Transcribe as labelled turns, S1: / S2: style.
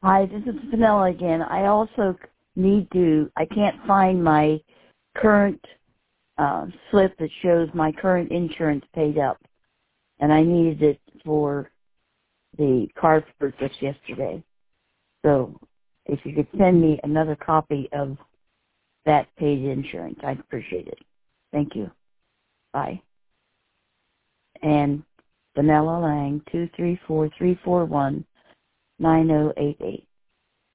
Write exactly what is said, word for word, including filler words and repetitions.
S1: Hi, this is Vanilla again. I also need to, I can't find my current uh, slip that shows my current insurance paid up, and I needed it for the car purchase yesterday. So if you could send me another copy of that paid insurance, I'd appreciate it. Thank you. Bye. And Vanilla Lang, two three four, three four one, nine zero eight eight.